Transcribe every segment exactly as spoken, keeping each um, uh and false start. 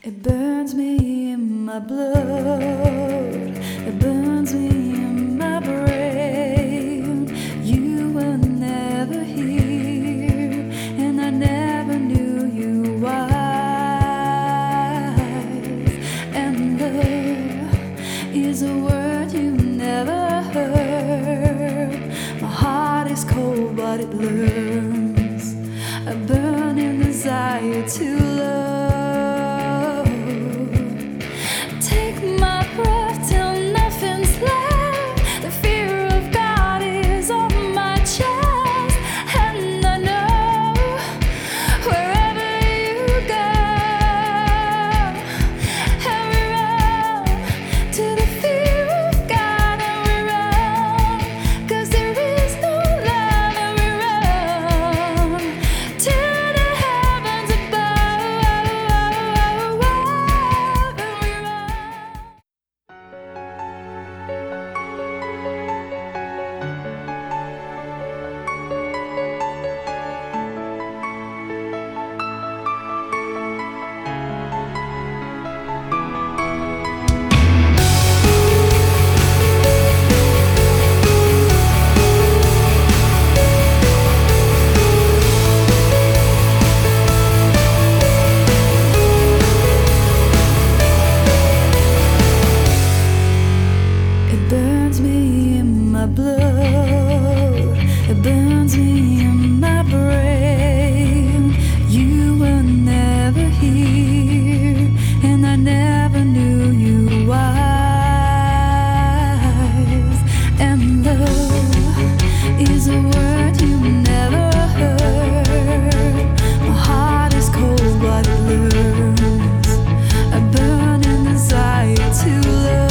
It burns me in my blood, it burns me in my brain. You were never here, and I never knew you wife. And love is a word you never heard. My heart is cold, but it learns a burning desire to love. Blood, it burns me in my brain. You were never here, and I never knew you wife. And love is a word you never heard. My heart is cold, but it learns a burning desire to love.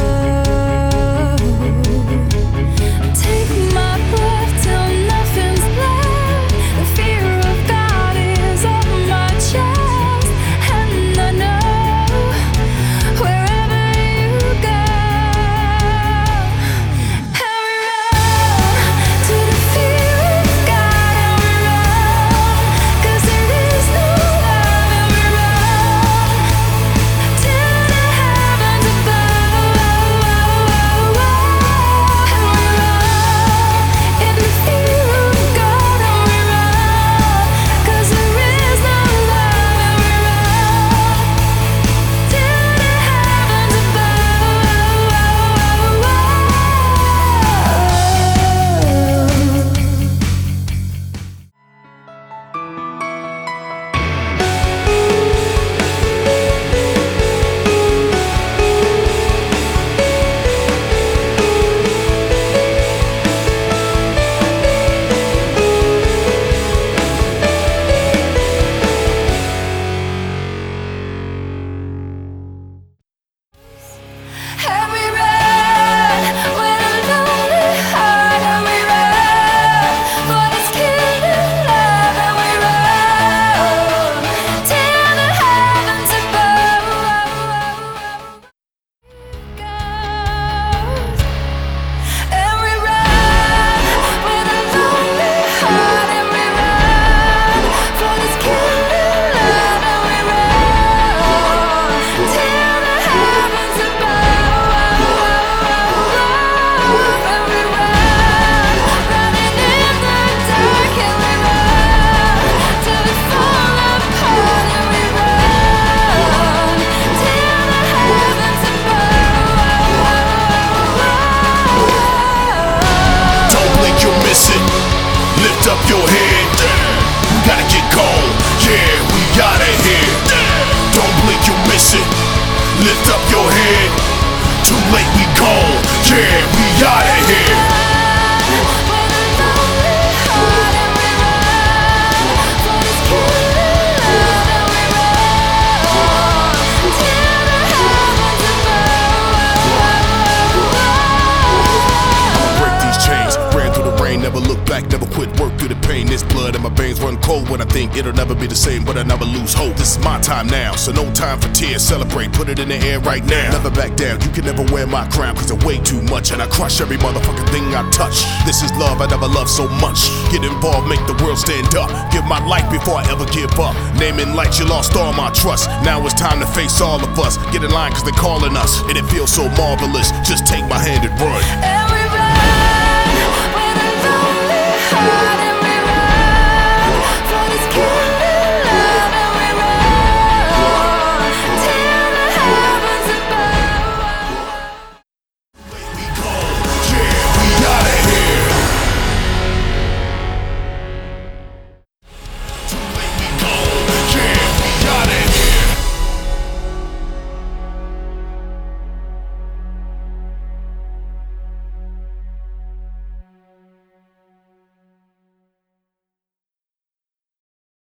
Lift up your head, we gotta get gone, yeah, we outta here. Don't blink, you'll miss it. Lift up your head, too late, we gone, yeah, we outta here. Never look back, never quit, work through the pain. This blood in my veins run cold. when I think it'll never be the same, but I never lose hope. This is my time now, so no time for tears. Celebrate, put it in the air right now. Never back down, you can never wear my crown, cause I weigh too much and I crush every motherfucking thing I touch. This is love, I never loved so much. Get involved, make the world stand up. Give my life before I ever give up. Naming lights, you lost all my trust. Now it's time to face all of us. Get in line cause they're calling us, and it feels so marvelous. Just take my hand and run. Every